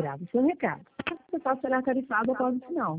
Obrigado. Seu recado. O pessoal será tarifado após o final.